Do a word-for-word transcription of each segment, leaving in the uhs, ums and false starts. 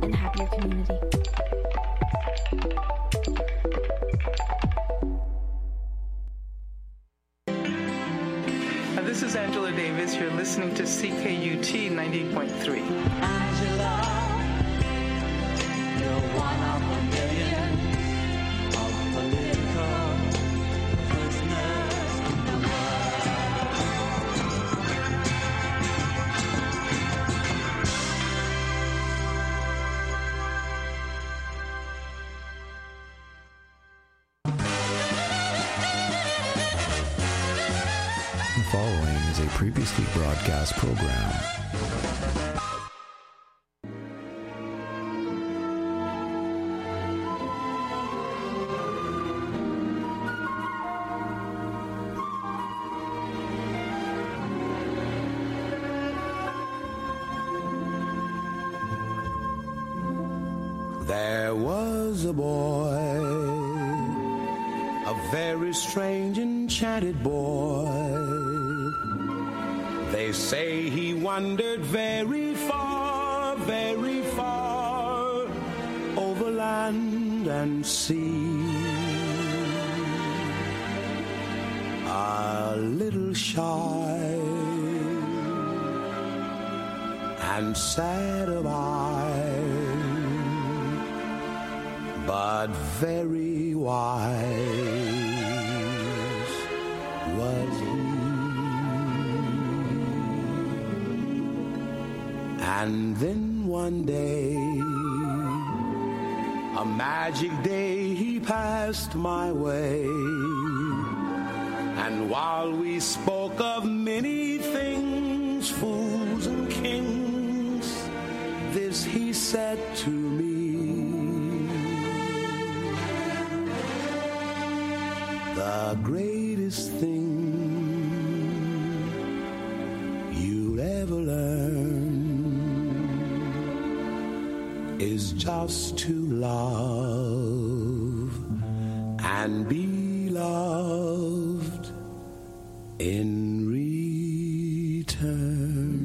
and happier community. This is Angela Davis. You're listening to C K U T ninety point three. Angela, you're one of a million of political prisoners in the The following is a previously broadcast program. There was a boy, a very strange, enchanted boy. They say he wandered very far, very far, over land and sea. A little shy and sad of eye, but very wise was he. And then one day, a magic day, he passed my way. And while we spoke of many things, fools and kings, this he said to me: the greatest thing you'll ever learn is just to love and be loved in return.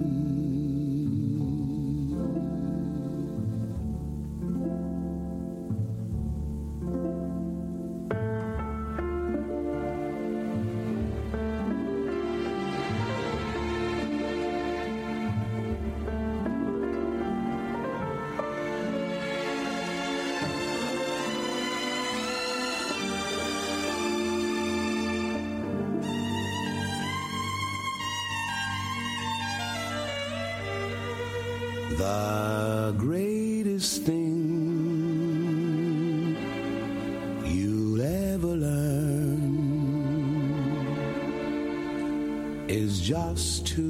The greatest thing you'll ever learn is just to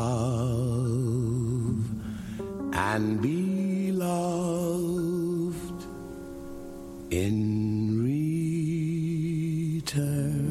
love and be loved in return.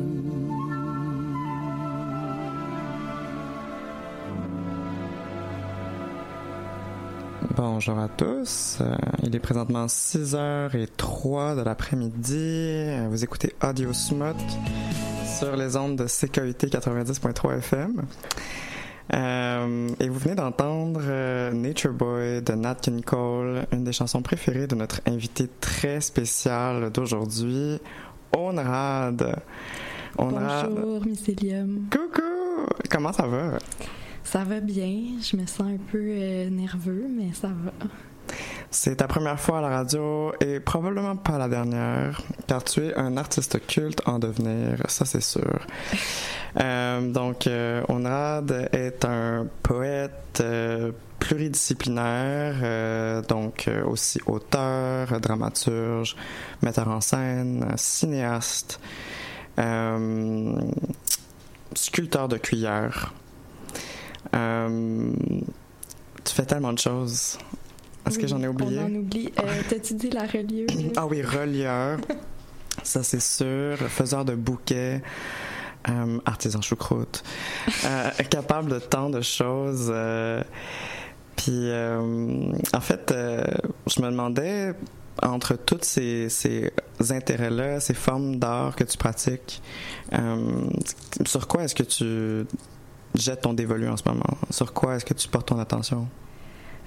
Bonjour à tous, euh, il est présentement six heures zéro trois de l'après-midi, vous écoutez Audio Smut sur les ondes de C K U T quatre-vingt-dix point trois F M, euh, et vous venez d'entendre euh, Nature Boy de Nat King Cole, une des chansons préférées de notre invité très spécial d'aujourd'hui, Onrad. Onrad. Bonjour Mycélium. Coucou, comment ça va? Ça va bien, je me sens un peu euh, nerveux, mais ça va. C'est ta première fois à la radio et probablement pas la dernière, car tu es un artiste culte en devenir, ça c'est sûr. euh, donc, euh, Onrad est un poète euh, pluridisciplinaire, euh, donc euh, aussi auteur, dramaturge, metteur en scène, cinéaste, euh, sculpteur de cuillère. Euh, tu fais tellement de choses. Est-ce oui, que j'en ai oublié? On en oublie. Euh, t'as-tu dit la relieuse? Ah oui, relieur. Ça, c'est sûr. Faiseur de bouquets. Euh, artisan choucroute. Euh, capable de tant de choses. Euh, puis, euh, en fait, euh, je me demandais, entre tous ces, ces intérêts-là, ces formes d'art que tu pratiques, euh, sur quoi est-ce que tu jettes ton dévolu en ce moment? Sur quoi est-ce que tu portes ton attention?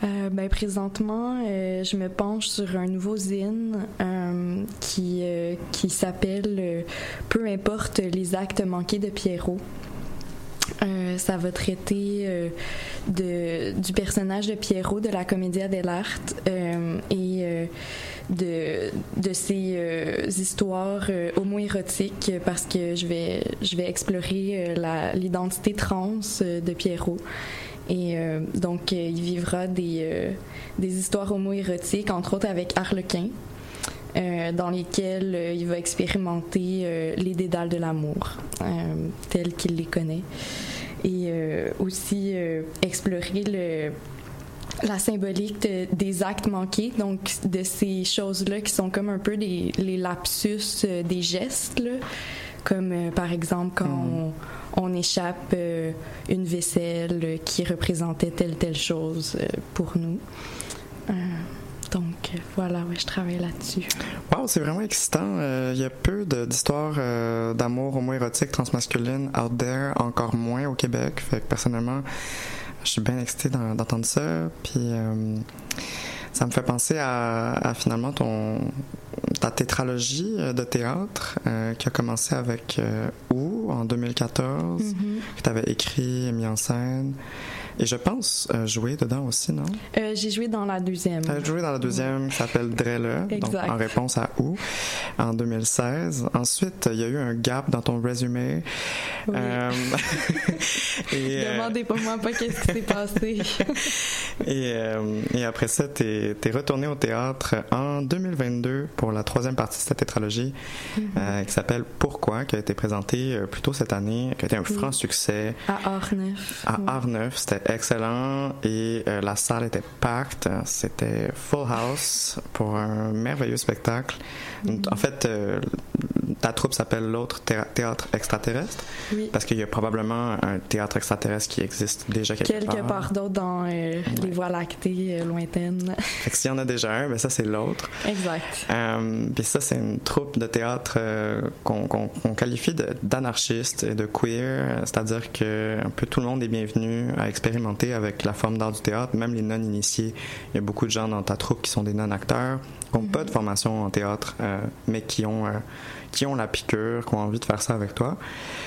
Euh, ben, présentement, euh, je me penche sur un nouveau zine euh, qui, euh, qui s'appelle euh, « Peu importe les actes manqués de Pierrot ». Euh, ça va traiter euh, de, du personnage de Pierrot de la Commedia dell'arte euh, et euh, de, de ses euh, histoires euh, homo-érotiques parce que je vais, je vais explorer euh, la, l'identité trans euh, de Pierrot. Et euh, donc, euh, il vivra des, euh, des histoires homo-érotiques, entre autres avec Harlequin, euh, dans lesquelles euh, il va expérimenter euh, les dédales de l'amour, euh, tels qu'il les connaît. Et euh, aussi euh, explorer le, la symbolique de, des actes manqués, donc de ces choses-là qui sont comme un peu des, les lapsus euh, des gestes, là, comme euh, par exemple quand mmh. on, on échappe euh, une vaisselle euh, qui représentait telle telle chose euh, pour nous. Euh, donc euh, voilà, ouais, je travaille là-dessus. Wow, c'est vraiment excitant. Il euh, y a peu de, d'histoires euh, d'amour homo-érotique transmasculine out there, encore moins au Québec. Fait que personnellement, je suis bien excitée d'en, d'entendre ça. Puis euh, ça me fait penser à, à finalement ton ta tétralogie de théâtre euh, qui a commencé avec euh, Où en deux mille quatorze, mm-hmm. que tu avais écrit et mis en scène. Et je pense euh, jouer dedans aussi, non? Euh, j'ai joué dans la deuxième. Tu as joué dans la deuxième, qui s'appelle Drelle, donc en réponse à Où, en deux mille seize. Ensuite, il y a eu un gap dans ton résumé. Oui. Euh... et, Demandez pas moi pas qu'est-ce qui s'est passé. et, euh, et après ça, tu es retourné au théâtre en deux mille vingt-deux pour la troisième partie de cette tétralogie, mm-hmm. euh, qui s'appelle Pourquoi, qui a été présentée euh, plus tôt cette année, qui a été un oui. franc succès. À Arneuf. À oui. Arneuf, c'était excellent et euh, la salle était packed. C'était full house pour un merveilleux spectacle. Mm-hmm. En fait, euh, ta troupe s'appelle l'autre thé- théâtre extraterrestre oui. parce qu'il y a probablement un théâtre extraterrestre qui existe déjà quelque, quelque part. Quelque part d'autre dans euh, ouais. les voies lactées euh, lointaines. Fait que s'il y en a déjà un, ben ça c'est l'autre. Exact. Euh, puis ça c'est une troupe de théâtre euh, qu'on, qu'on, qu'on qualifie de, d'anarchiste et de queer, c'est-à-dire que un peu tout le monde est bienvenu à expérimenter avec la forme d'art du théâtre, même les non-initiés. Il y a beaucoup de gens dans ta troupe qui sont des non-acteurs, qui n'ont mm-hmm. pas de formation en théâtre, euh, mais qui ont, euh, qui ont la piqûre, qui ont envie de faire ça avec toi.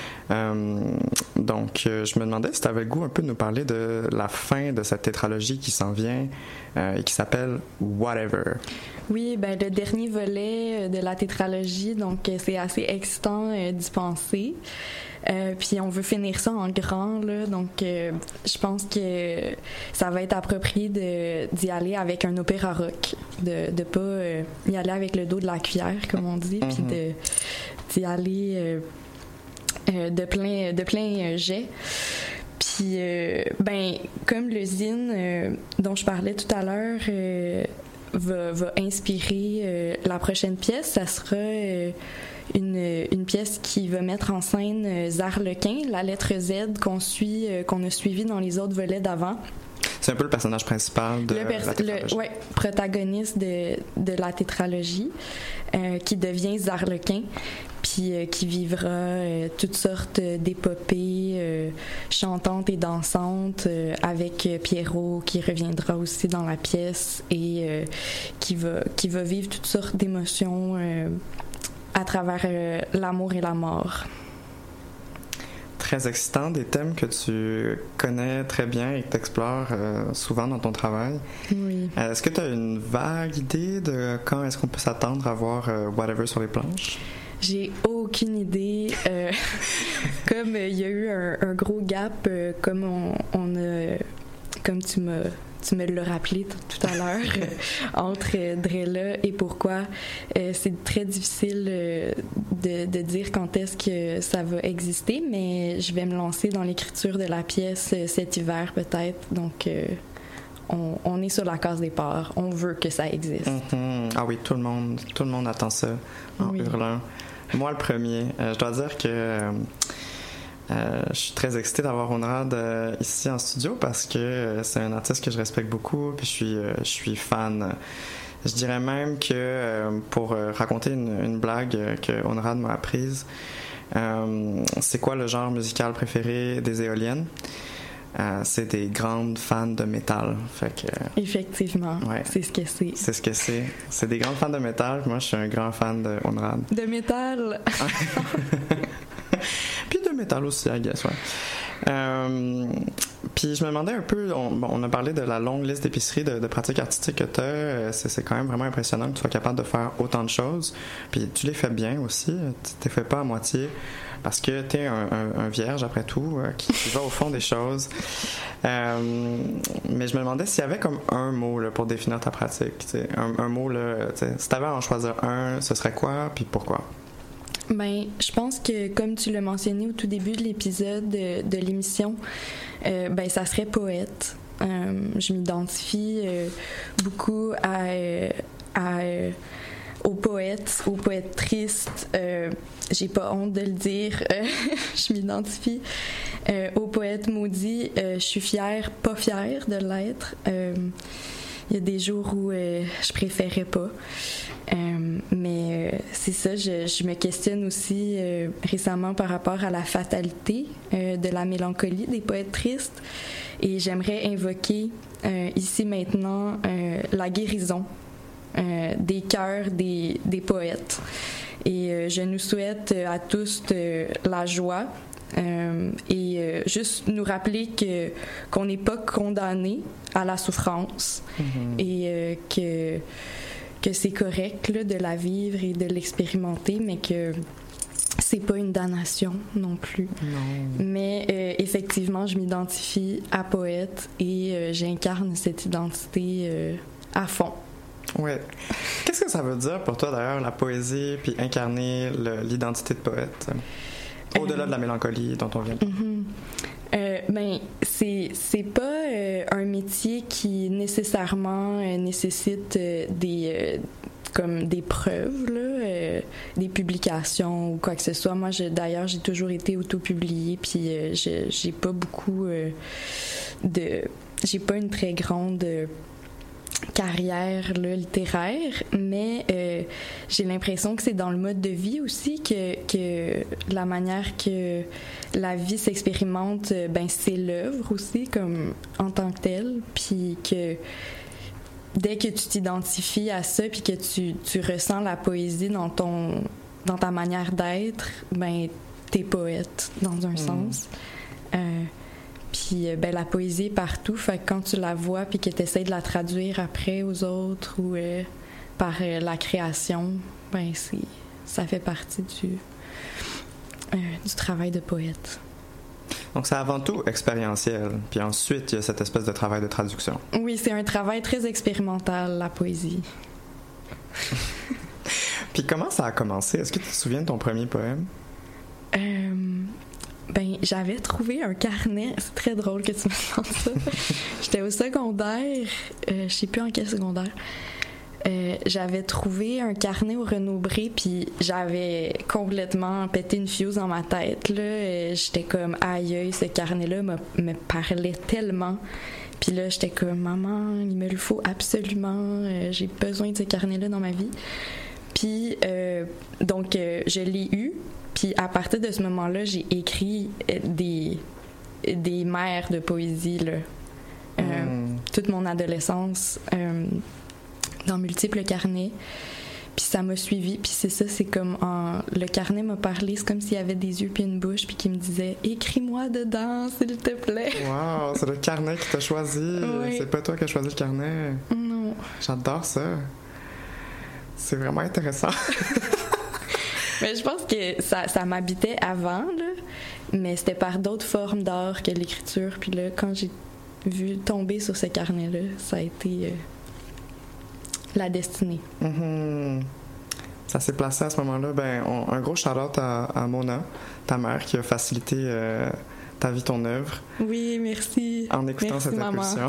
Euh, donc, euh, je me demandais si tu avais le goût un peu de nous parler de la fin de cette tétralogie qui s'en vient euh, et qui s'appelle Whatever. Oui, ben le dernier volet de la tétralogie, donc c'est assez excitant euh, d'y penser. Euh, puis on veut finir ça en grand, là, donc euh, je pense que ça va être approprié de, d'y aller avec un opéra rock, de de pas euh, y aller avec le dos de la cuillère, comme on dit, mm-hmm. puis de d'y aller euh, euh, de plein de plein euh, jets. Puis euh, ben comme le zine euh, dont je parlais tout à l'heure euh, va va inspirer euh, la prochaine pièce, ça sera euh, Une, une pièce qui va mettre en scène euh, Zarlequin, la lettre Z qu'on suit, euh, qu'on a suivi dans les autres volets d'avant. C'est un peu le personnage principal de le pers- la tétralogie. Le, ouais, protagoniste de, de la tétralogie, euh, qui devient Zarlequin, puis euh, qui vivra euh, toutes sortes d'épopées euh, chantantes et dansantes euh, avec euh, Pierrot, qui reviendra aussi dans la pièce et euh, qui va, qui va vivre toutes sortes d'émotions euh, à travers euh, l'amour et la mort. Très excitant, des thèmes que tu connais très bien et que tu explores euh, souvent dans ton travail. Oui. Euh, est-ce que tu as une vague idée de quand est-ce qu'on peut s'attendre à voir euh, Whatever sur les planches? J'ai aucune idée. Euh, comme il euh, y a eu un, un gros gap, euh, comme on, on a, comme tu m'as Tu me l'as rappelé tout, tout à l'heure, euh, entre euh, Drella et Pourquoi. Euh, c'est très difficile euh, de, de dire quand est-ce que ça va exister, mais je vais me lancer dans l'écriture de la pièce euh, cet hiver peut-être. Donc, euh, on, on est sur la case départ. On veut que ça existe. Mm-hmm. Ah oui, tout le monde, tout le monde attend ça en oui. hurlant. Moi, le premier. Euh, je dois dire que... Euh, Euh, je suis très excitée d'avoir Onrad euh, ici en studio parce que euh, c'est un artiste que je respecte beaucoup puis je suis, euh, je suis fan. Je dirais même que euh, pour euh, raconter une, une blague euh, que Onrad m'a apprise, euh, c'est quoi le genre musical préféré des éoliennes? euh, c'est des grandes fans de métal. Fait que, Effectivement, ouais. c'est ce que c'est. C'est ce que c'est. C'est des grands fans de métal. Moi, je suis un grand fan de Onrad. De métal! Puis de métal aussi, I guess, ouais. Euh, puis je me demandais un peu, on, bon, on a parlé de la longue liste d'épiceries, de, de pratiques artistiques que tu as. C'est, c'est quand même vraiment impressionnant que tu sois capable de faire autant de choses. Puis tu les fais bien aussi. Tu ne les fais pas à moitié. Parce que tu es un, un, un vierge, après tout, euh, qui, qui va au fond des choses. Euh, mais je me demandais s'il y avait comme un mot là, pour définir ta pratique. Un, un mot, là, si tu avais à en choisir un, ce serait quoi, puis pourquoi? Ben, je pense que, comme tu l'as mentionné au tout début de l'épisode de, de l'émission, euh, ben, ça serait poète. Euh, je m'identifie euh, beaucoup à... Euh, à euh, aux poètes, aux poètes tristes, euh, j'ai pas honte de le dire, euh, je m'identifie euh, aux poètes maudits, euh, je suis fière, pas fière de l'être. Il euh, y a des jours où euh, je préférais pas. Euh, mais euh, c'est ça, je, je me questionne aussi euh, récemment par rapport à la fatalité euh, de la mélancolie des poètes tristes. Et j'aimerais invoquer euh, ici maintenant euh, la guérison Euh, des cœurs des, des poètes. Et euh, je nous souhaite euh, à tous de la joie euh, et euh, juste nous rappeler que, qu'on n'est pas condamné à la souffrance mm-hmm. et euh, que, que c'est correct là, de la vivre et de l'expérimenter, mais que c'est pas une damnation non plus. Non. Mais euh, effectivement, je m'identifie à poète et euh, j'incarne cette identité euh, à fond. Ouais. Qu'est-ce que ça veut dire pour toi, d'ailleurs, la poésie, puis incarner le, l'identité de poète, au-delà euh, de la mélancolie dont on vient de mm-hmm. euh, ben, c'est, c'est pas euh, un métier qui nécessairement euh, nécessite euh, des... Euh, comme des preuves, là, euh, des publications ou quoi que ce soit. Moi, je, d'ailleurs, j'ai toujours été auto-publiée, puis euh, je, j'ai pas beaucoup euh, de... J'ai pas une très grande... Euh, carrière là, littéraire, mais euh, j'ai l'impression que c'est dans le mode de vie aussi que, que la manière que la vie s'expérimente, ben c'est l'œuvre aussi comme en tant que telle, puis que dès que tu t'identifies à ça puis que tu, tu ressens la poésie dans ton dans ta manière d'être, ben t'es poète dans un mmh. sens. Euh, Puis ben, la poésie est partout, fait que quand tu la vois puis que tu essaies de la traduire après aux autres ou euh, par euh, la création, ben c'est, ça fait partie du, euh, du travail de poète. Donc c'est avant tout expérientiel, puis ensuite il y a cette espèce de travail de traduction. Oui, c'est un travail très expérimental, la poésie. Puis comment ça a commencé? Est-ce que tu te souviens de ton premier poème? Euh... Ben, j'avais trouvé un carnet. C'est très drôle que tu me demandes ça. J'étais au secondaire. Euh, je sais plus en quel secondaire. Euh, j'avais trouvé un carnet au Renaud-Bré, puis j'avais complètement pété une fuse dans ma tête. Là. Euh, j'étais comme, aïe, aïe, ce carnet-là me, me parlait tellement. Puis là, j'étais comme, maman, il me le faut absolument. Euh, j'ai besoin de ce carnet-là dans ma vie. Puis, euh, donc, euh, je l'ai eu. Puis à partir de ce moment-là, j'ai écrit des, des mers de poésie, là. Euh, mm. Toute mon adolescence, euh, dans multiples carnets. Puis ça m'a suivi. Puis c'est ça, c'est comme... En, le carnet m'a parlé, c'est comme s'il y avait des yeux puis une bouche, puis qui me disait « Écris-moi dedans, s'il te plaît. » Wow, c'est le carnet qui t'a choisi. Oui. C'est pas toi qui as choisi le carnet. Non. J'adore ça. C'est vraiment intéressant. Mais je pense que ça, ça m'habitait avant, là, mais c'était par d'autres formes d'art que l'écriture. Puis là, quand j'ai vu tomber sur ce carnet-là, ça a été euh, la destinée. Mm-hmm. Ça s'est placé à ce moment-là. Ben, on, un gros shout-out à, à Mona, ta mère, qui a facilité euh, ta vie, ton œuvre. Oui, merci. En écoutant merci, cette maman. impulsion.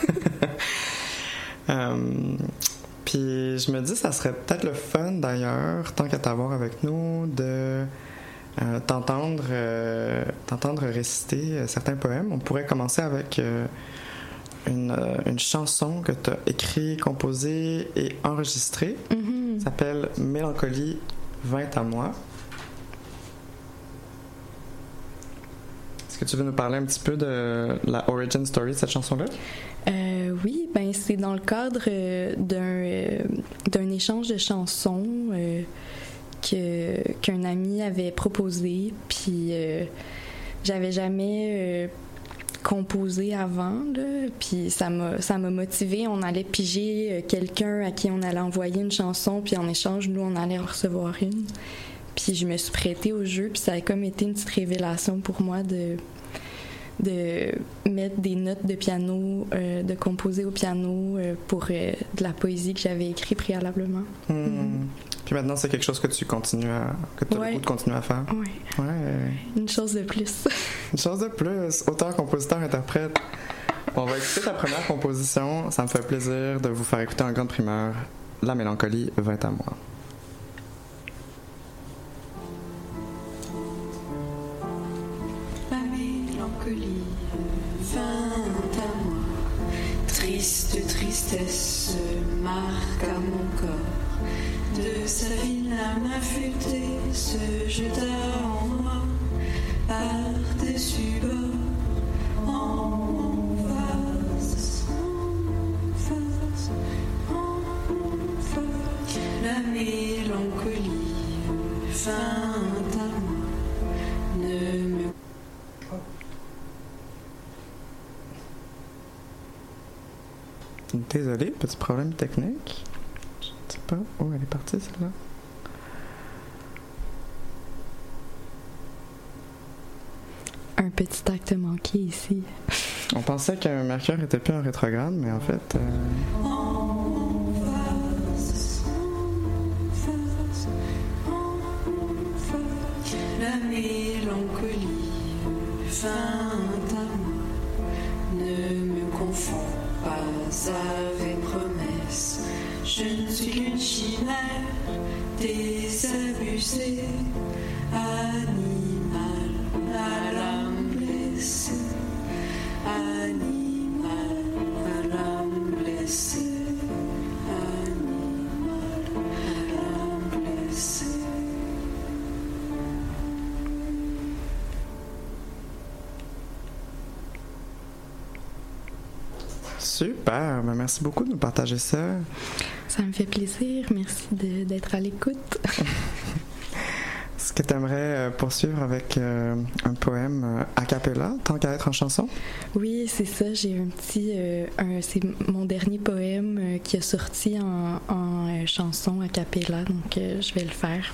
um, Puis je me dis, ça serait peut-être le fun d'ailleurs, tant qu'à t'avoir avec nous, de euh, t'entendre, euh, t'entendre réciter euh, certains poèmes. On pourrait commencer avec euh, une, euh, une chanson que tu as écrite, composée et enregistrée. Mm-hmm. Ça s'appelle Mélancolie, vint à moi. Est-ce Est-ce que tu veux nous parler un petit peu de la origin story de cette chanson-là? Euh, oui, ben c'est dans le cadre euh, d'un, euh, d'un échange de chansons euh, que, qu'un ami avait proposé, puis euh, j'avais jamais euh, composé avant, là, puis ça m'a, ça m'a motivée. On allait piger euh, quelqu'un à qui on allait envoyer une chanson, puis en échange, nous, on allait en recevoir une. Puis je me suis prêtée au jeu, puis ça a comme été une petite révélation pour moi de... de mettre des notes de piano, euh, de composer au piano euh, pour euh, de la poésie que j'avais écrite préalablement. Mmh. Mm-hmm. Puis maintenant, c'est quelque chose que tu continues à... que tu as Ouais. le goût de continuer à faire. Ouais. Ouais. Une chose de plus. Une chose de plus. Auteur, compositeur, interprète. On va écouter ta première composition. Ça me fait plaisir de vous faire écouter en grande primeur La mélancolie vint à moi. La mélancolie vint à moi, triste tristesse marque à mon corps. De sa vilaine âme affûtée se jeta en moi, par-dessus bord, en face, en face, en face. La mélancolie vint à moi, ne me Désolé, petit problème technique. Je ne sais pas où elle est partie, celle-là. Un petit acte manqué ici. On pensait que Mercure était plus en rétrograde, mais en fait... euh, en face, en face, en face. La mélancolie vint à moi, ne me confonds pas avec promesse. Je ne suis qu'une chimère désabusée, animal à l'âme blessée, animal à l'âme blessée, animal à l'âme blessée. Super! Ben, merci beaucoup de nous partager ça. Ça me fait plaisir. Merci de, d'être à l'écoute. Est-ce que tu aimerais poursuivre avec euh, un poème euh, a cappella, tant qu'à être en chanson? Oui, c'est ça. J'ai un petit... euh, un, c'est mon dernier poème euh, qui est sorti en, en euh, chanson a cappella, donc euh, je vais le faire.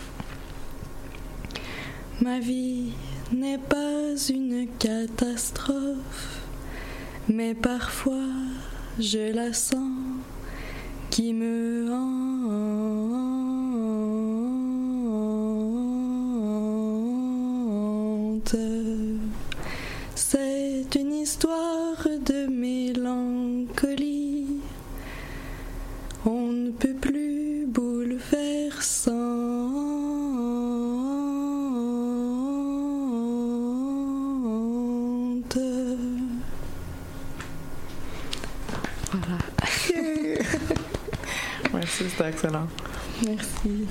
Ma vie n'est pas une catastrophe, mais parfois je la sens qui me hante. C'est une histoire de mélancolie, on ne peut plus bouleversante. Voilà. Merci, c'était excellent. Merci.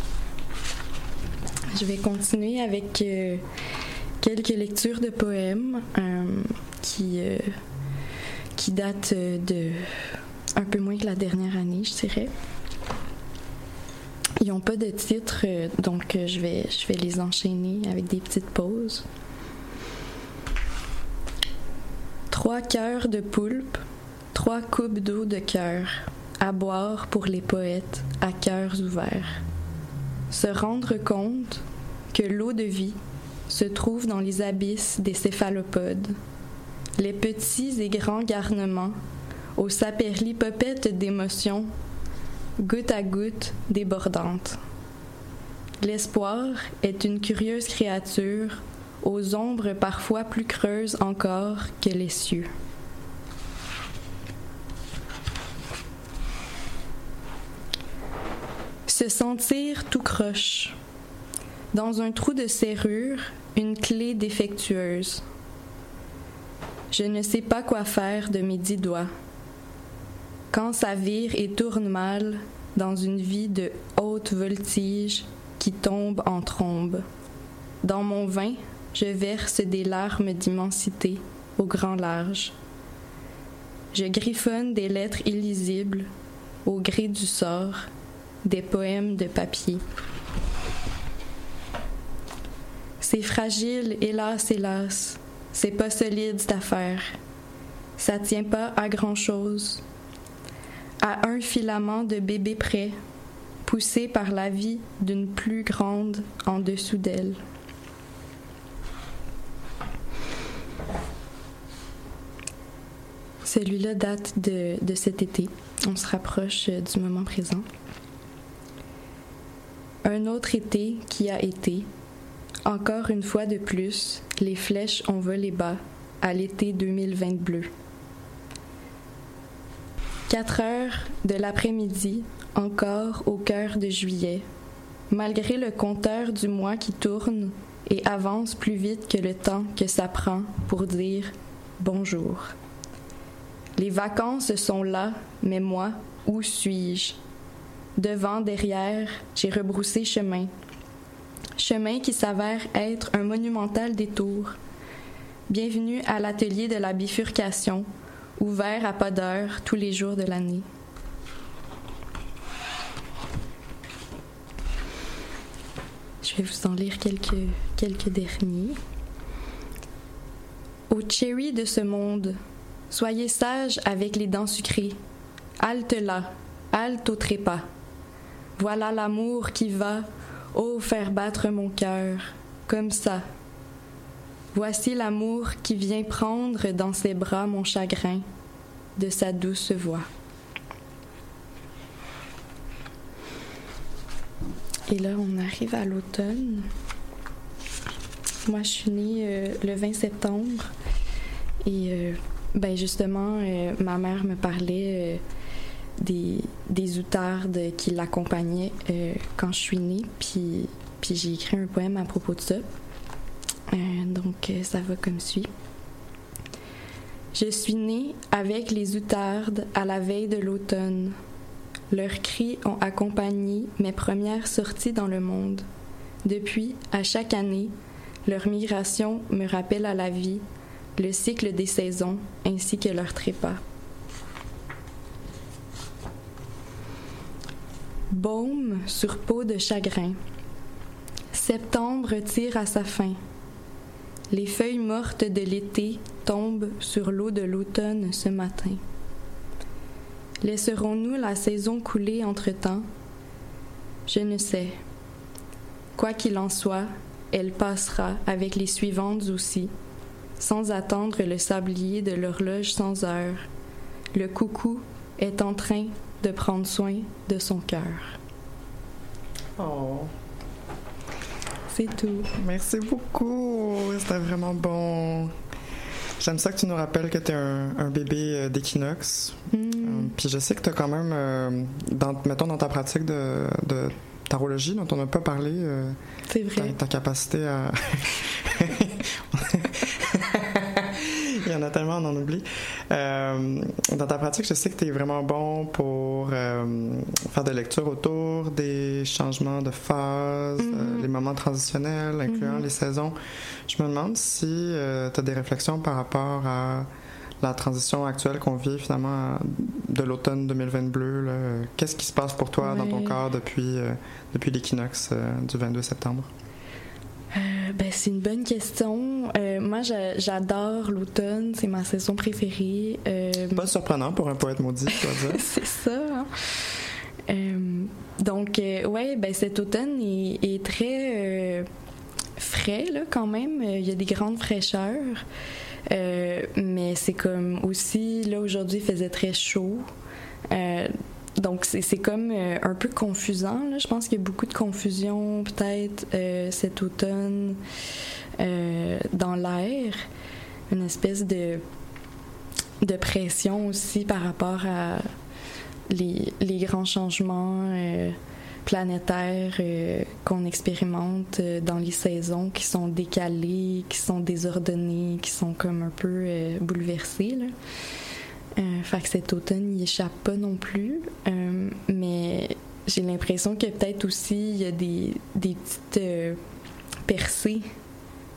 Je vais continuer avec euh, quelques lectures de poèmes euh, qui, euh, qui datent de un peu moins que la dernière année, je dirais. Ils n'ont pas de titre, euh, donc euh, je vais, je vais les enchaîner avec des petites pauses. Trois cœurs de poulpe, trois coupes d'eau de cœur, à boire pour les poètes à cœurs ouverts. Se rendre compte que l'eau de vie se trouve dans les abysses des céphalopodes, les petits et grands garnements aux saperlipopettes d'émotions, goutte à goutte débordante. L'espoir est une curieuse créature aux ombres parfois plus creuses encore que les cieux. Se sentir tout croche. Dans un trou de serrure, une clé défectueuse. Je ne sais pas quoi faire de mes dix doigts. Quand ça vire et tourne mal dans une vie de haute voltige qui tombe en trombe. Dans mon vin, je verse des larmes d'immensité au grand large. Je griffonne des lettres illisibles au gré du sort, des poèmes de papier. C'est fragile, hélas, hélas, c'est pas solide cette affaire. Ça tient pas à grand-chose. À un filament de bébé près, poussé par la vie d'une plus grande en dessous d'elle. Celui-là date de, de cet été. On se rapproche du moment présent. Un autre été qui a été. Encore une fois de plus, les flèches ont volé bas à l'été deux mille vingt bleu. Quatre heures de l'après-midi, encore au cœur de juillet, malgré le compteur du mois qui tourne et avance plus vite que le temps que ça prend pour dire bonjour. Les vacances sont là, mais moi, où suis-je? Devant, derrière, j'ai rebroussé chemin. Chemin qui s'avère être un monumental détour. Bienvenue à l'atelier de la bifurcation, ouvert à pas d'heure tous les jours de l'année. Je vais vous en lire quelques, quelques derniers. Au cherry de ce monde, soyez sages avec les dents sucrées. Halte là, halte au trépas. Voilà l'amour qui va, oh, faire battre mon cœur, comme ça. Voici l'amour qui vient prendre dans ses bras mon chagrin, de sa douce voix. Et là, on arrive à l'automne. Moi, je suis née euh, le vingt septembre. Et euh, ben justement, euh, ma mère me parlait euh, des, des outardes qui l'accompagnaient euh, quand je suis née. Puis, puis j'ai écrit un poème à propos de ça. Euh, donc, euh, ça va comme suit. Je suis née avec les outardes à la veille de l'automne. Leurs cris ont accompagné mes premières sorties dans le monde. Depuis, à chaque année, leur migration me rappelle à la vie, le cycle des saisons ainsi que leur trépas. Baume sur peau de chagrin. Septembre tire à sa fin. Les feuilles mortes de l'été tombent sur l'eau de l'automne ce matin. Laisserons-nous la saison couler entre-temps? Je ne sais. Quoi qu'il en soit, elle passera avec les suivantes aussi, sans attendre le sablier de l'horloge sans heure. Le coucou est en train de prendre soin de son cœur. Oh, C'est tout. merci beaucoup. C'était vraiment bon. J'aime ça que tu nous rappelles que tu es un, un bébé euh, d'équinoxe. Mm. Euh, Puis je sais que tu as quand même, euh, dans, mettons dans ta pratique de, de tarologie, dont on n'a pas parlé, euh, C'est ta, vrai. ta capacité à... Il y en a tellement, on en oublie. Euh, dans ta pratique, je sais que tu es vraiment bon pour euh, faire des lectures autour des changements de phase, Mm-hmm. euh, les moments transitionnels, incluant Mm-hmm. les saisons. Je me demande si euh, tu as des réflexions par rapport à la transition actuelle qu'on vit finalement à- de l'automne deux mille vingt bleu. Là. Qu'est-ce qui se passe pour toi dans ton Ouais. corps depuis, euh, depuis l'équinoxe euh, du vingt-deux septembre? Euh, ben, c'est une bonne question. Euh, moi, j'a- j'adore l'automne. C'est ma saison préférée. Euh, Pas surprenant pour un poète maudit, je dois dire. C'est ça. Hein? Euh, donc, euh, ouais, ben cet automne est, est très euh, frais, là, quand même. Il y a des grandes fraîcheurs. Euh, mais c'est comme aussi, là, aujourd'hui, il faisait très chaud. Euh, donc, c'est, c'est comme euh, un peu confusant, là. Je pense qu'il y a beaucoup de confusion, peut-être, euh, cet automne euh, dans l'air. Une espèce de, de pression aussi par rapport à les, les grands changements euh, planétaires euh, qu'on expérimente euh, dans les saisons qui sont décalées, qui sont désordonnées, qui sont comme un peu euh, bouleversées, là. Euh, fait que cet automne, il échappe pas non plus. Euh, mais j'ai l'impression que peut-être aussi il y a des, des petites euh, percées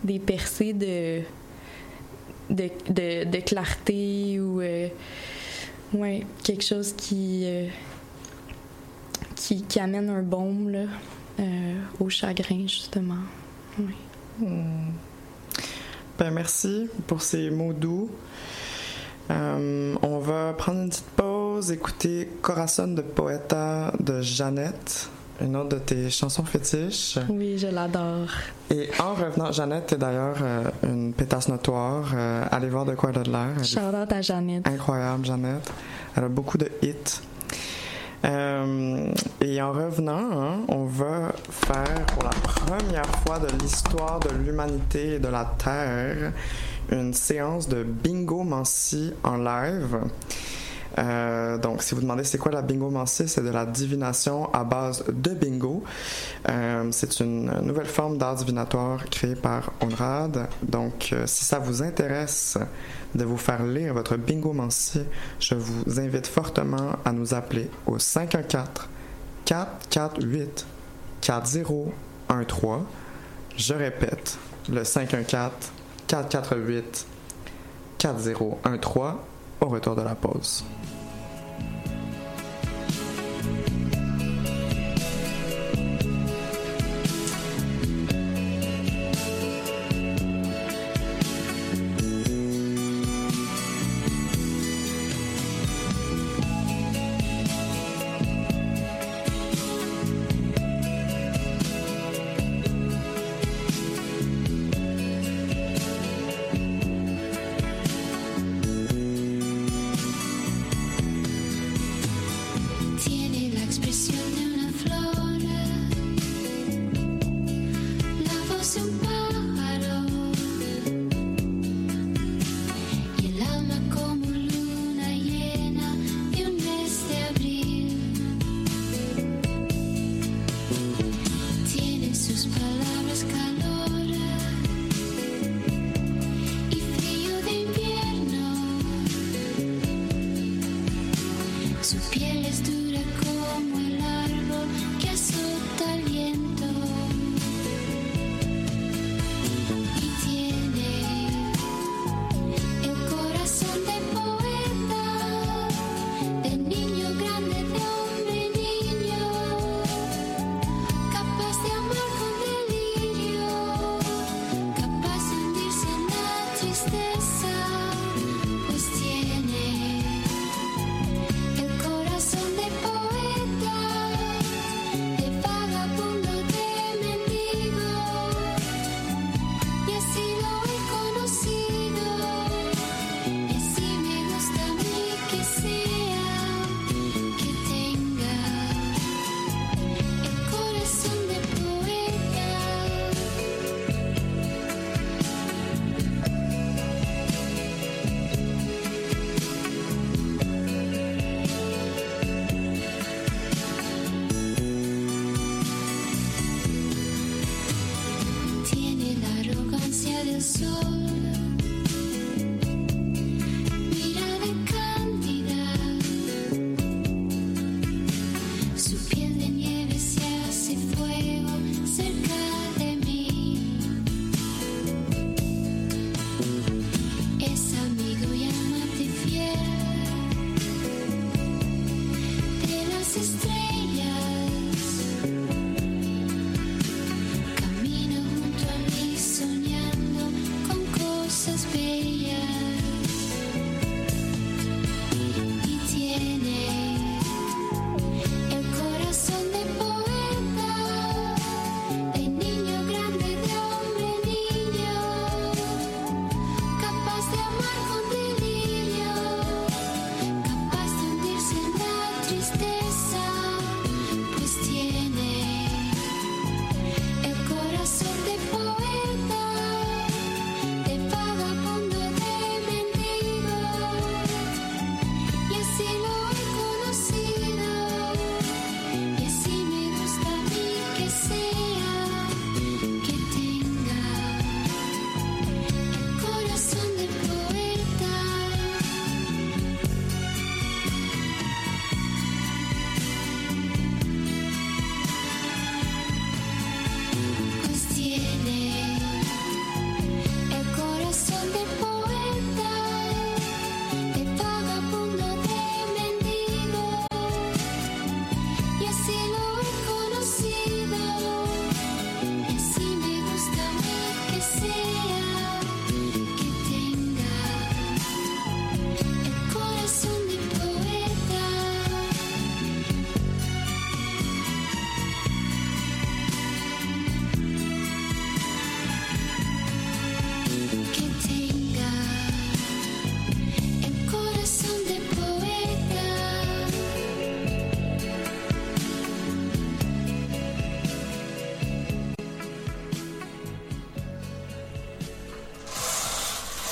des percées de, de, de, de clarté ou euh, ouais, quelque chose qui, euh, qui, qui amène un baume là, euh, au chagrin, justement. Oui. Hmm. Ben, merci pour ces mots doux. Euh, on va prendre une petite pause, écouter Corazon de Poeta de Jeannette, une autre de tes chansons fétiches. Oui, je l'adore. Et en revenant, Jeannette est d'ailleurs euh, une pétasse notoire. Euh, allez voir de quoi elle a de l'air. Elle est Shout-out à Jeannette. incroyable, Jeannette. Elle a beaucoup de hits. Euh, et en revenant, hein, on va faire pour la première fois de l'histoire de l'humanité et de la Terre une séance de bingomancie en live. Euh, donc, si vous demandez c'est quoi la bingomancie, c'est de la divination à base de bingo. Euh, c'est une nouvelle forme d'art divinatoire créée par Onrad. Donc, euh, si ça vous intéresse de vous faire lire votre bingomancie, je vous invite fortement à nous appeler au cinq un quatre, quatre quatre huit, quatre zéro un trois. Je répète, le cinq un quatre, quatre quatre huit, quatre zéro un trois au retour de la pause.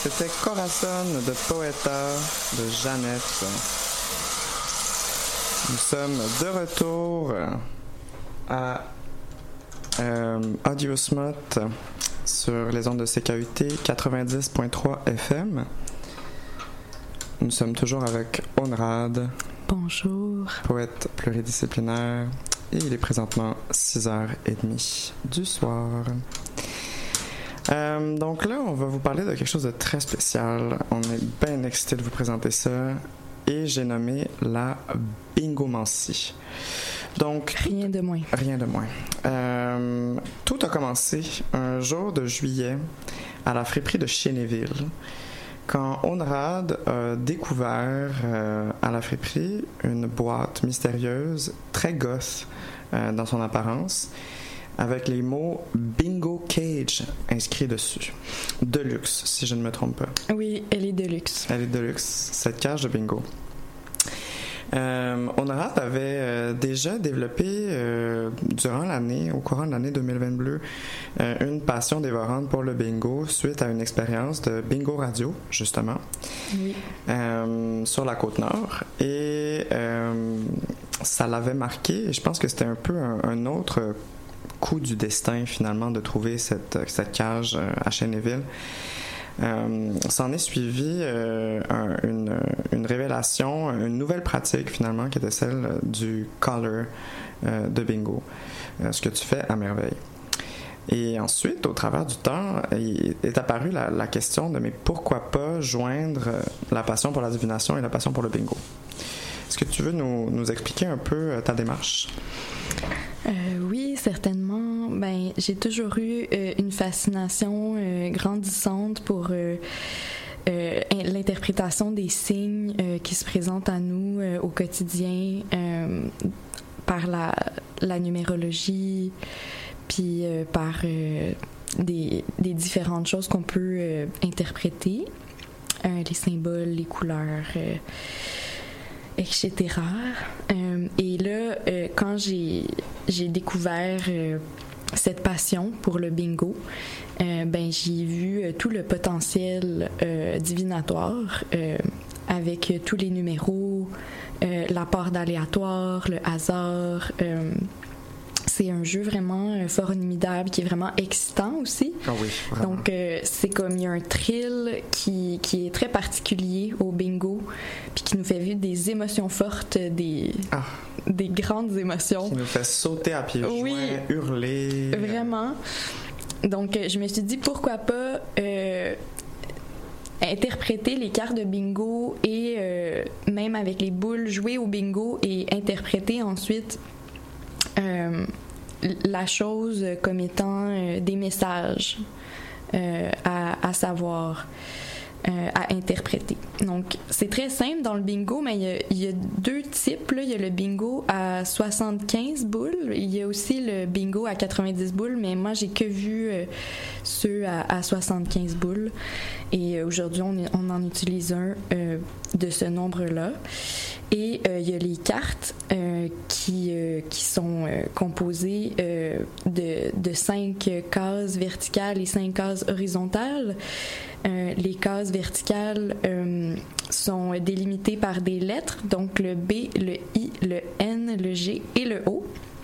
c'était Corazon de Poeta de Jeannette. Nous sommes de retour à euh, Audiosmot sur les ondes de C K U T quatre-vingt-dix virgule trois F M. Nous sommes toujours avec Onrad. Bonjour. Poète pluridisciplinaire. Et il est présentement six heures trente du soir. Euh, donc là, on va vous parler de quelque chose de très spécial. On est bien excités de vous présenter ça. Et j'ai nommé la bingomancie. Donc, Rien de moins. Rien de moins. Euh, tout a commencé un jour de juillet à la friperie de Chénéville, quand Onrad a découvert euh, à la friperie une boîte mystérieuse, très goth euh, dans son apparence, avec les mots Bingo Cage inscrits dessus. Deluxe, si je ne me trompe pas. Oui, elle est de luxe. Elle est deluxe, cette cage de bingo. Euh, Onrad avait euh, déjà développé euh, durant l'année, au courant de l'année deux mille vingt-deux, euh, une passion dévorante pour le bingo suite à une expérience de bingo radio, justement, Oui. euh, sur la Côte-Nord. Et euh, ça l'avait marqué, et je pense que c'était un peu un, un autre coup du destin, finalement, de trouver cette, cette cage euh, à Chénéville. Euh, s'en est suivi euh, un, une, une révélation, une nouvelle pratique finalement qui était celle du color euh, de bingo, euh, ce que tu fais à merveille. Et ensuite, au travers du temps, il est apparue la, la question de mais pourquoi pas joindre la passion pour la divination et la passion pour le bingo. Est-ce que tu veux nous, nous expliquer un peu ta démarche? Euh, oui, certainement. Ben, j'ai toujours eu euh, une fascination euh, grandissante pour euh, euh, l'interprétation des signes euh, qui se présentent à nous euh, au quotidien euh, par la, la numérologie, puis euh, par euh, des, des différentes choses qu'on peut euh, interpréter, euh, les symboles, les couleurs. Euh, et cetera. Euh, et là, euh, quand j'ai, j'ai découvert euh, cette passion pour le bingo, euh, ben, j'ai vu euh, tout le potentiel euh, divinatoire euh, avec euh, tous les numéros, euh, l'apport d'aléatoire, le hasard. Euh, c'est un jeu vraiment euh, formidable qui est vraiment excitant aussi. Ah oui, vraiment. Donc, euh, c'est comme il y a un thrill qui, qui est très particulier au bingo, puis qui nous fait vivre des émotions fortes, des, ah. des grandes émotions. Qui nous fait sauter à pieds Oui. joints, hurler. Vraiment. Donc, euh, je me suis dit, pourquoi pas euh, interpréter les cartes de bingo et euh, même avec les boules, jouer au bingo et interpréter ensuite euh, la chose comme étant euh, des messages euh, à, à savoir, euh, à interpréter. Donc, c'est très simple dans le bingo, mais il y a, il y a deux types. Là. Il y a le bingo à soixante-quinze boules. Il y a aussi le bingo à quatre-vingt-dix boules, mais moi, j'ai que vu euh, ceux à, à soixante-quinze boules. Et euh, aujourd'hui, on, on en utilise un euh, de ce nombre-là. Et euh, il y a les cartes euh, qui, euh, qui sont euh, composées euh, de, de cinq cases verticales et cinq cases horizontales. Euh, les cases verticales euh, sont délimitées par des lettres, donc le B, le I, le N, le G et le O.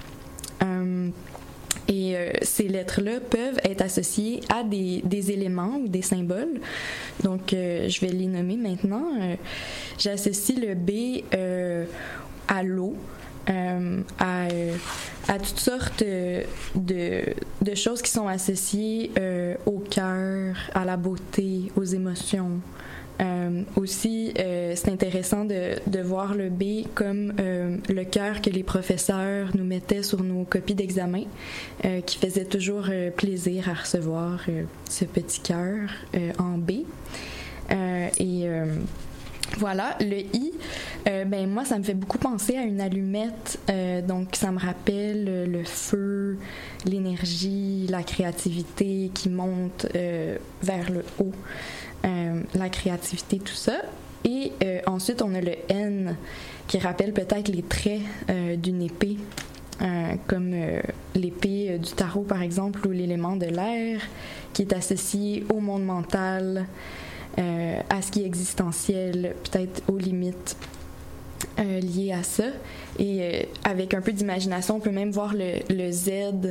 Euh, Et euh, ces lettres-là peuvent être associées à des, des éléments ou des symboles. Donc, euh, je vais les nommer maintenant. Euh, j'associe le B euh, à l'eau, euh, à, euh, à toutes sortes de, de choses qui sont associées euh, au cœur, à la beauté, aux émotions. Euh, aussi, euh, c'est intéressant de, de voir le B comme euh, le cœur que les professeurs nous mettaient sur nos copies d'examen, euh, qui faisait toujours euh, plaisir à recevoir euh, ce petit cœur euh, en B. Euh, et euh, voilà, le I, euh, ben moi, ça me fait beaucoup penser à une allumette. Euh, donc, ça me rappelle le feu, l'énergie, la créativité qui monte euh, vers le haut. Euh, la créativité, tout ça. Et euh, ensuite, on a le N qui rappelle peut-être les traits euh, d'une épée, euh, comme euh, l'épée euh, du tarot, par exemple, ou l'élément de l'air, qui est associé au monde mental, euh, à ce qui est existentiel, peut-être aux limites euh, liées à ça. Et euh, avec un peu d'imagination, on peut même voir le, le Z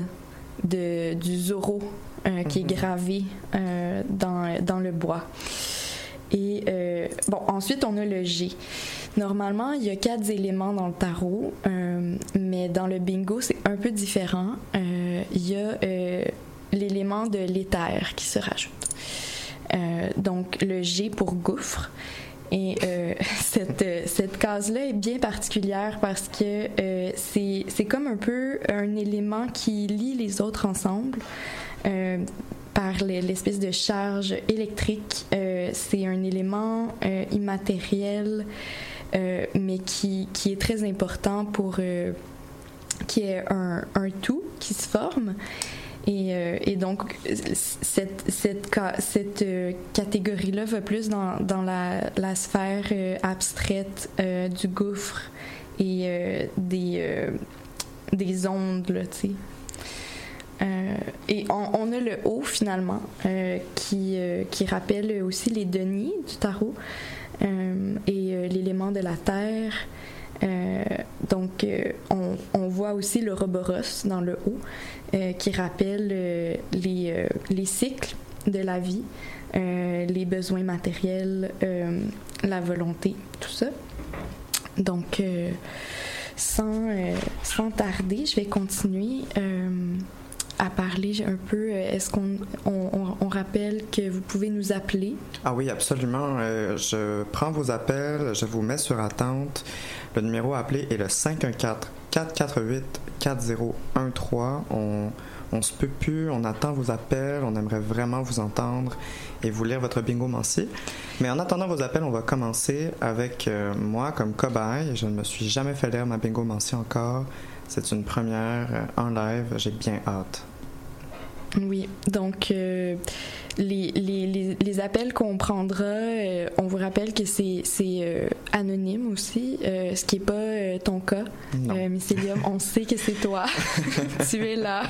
de, du Zorro euh, qui mm-hmm. est gravé euh, dans, dans le bois. Et euh, bon, ensuite, on a le G. Normalement, il y a quatre éléments dans le tarot, euh, mais dans le bingo, c'est un peu différent. Euh, il y a euh, l'élément de l'éther qui se rajoute. Euh, donc, le G pour gouffre. Et euh, cette, cette case-là est bien particulière parce que euh, c'est, c'est comme un peu un élément qui lie les autres ensemble. Euh, par l'espèce de charge électrique. Euh, c'est un élément euh, immatériel, euh, mais qui, qui est très important pour euh, qu'il y ait un, un tout qui se forme. Et, euh, et donc, cette, cette, cette euh, catégorie-là va plus dans, dans la, la sphère euh, abstraite euh, du gouffre et euh, des, euh, des ondes, là, tu sais. Euh, et on, on a le haut finalement euh, qui, euh, qui rappelle aussi les deniers du tarot euh, et euh, l'élément de la terre. Euh, donc euh, on, on voit aussi le Roboros dans le haut euh, qui rappelle euh, les, euh, les cycles de la vie, euh, les besoins matériels, euh, la volonté, tout ça. Donc euh, sans, euh, sans tarder, je vais continuer euh, à parler un peu. Est-ce qu'on on, on, on rappelle que vous pouvez nous appeler? Ah oui, absolument. Euh, je prends vos appels, je vous mets sur attente. Le numéro à appeler est le cinq un quatre, quatre quatre huit, quatre zéro un trois. On on se peut plus, on attend vos appels, on aimerait vraiment vous entendre et vous lire votre bingomancier. Mais en attendant vos appels, on va commencer avec euh, moi comme cobaye. Je ne me suis jamais fait lire ma bingomancier encore. C'est une première euh, en live, j'ai bien hâte. Oui, donc euh, les, les, les, les appels qu'on prendra, euh, on vous rappelle que c'est, c'est euh, anonyme aussi, euh, ce qui n'est pas euh, ton cas, euh, Mycélium. On sait que c'est toi, tu es là.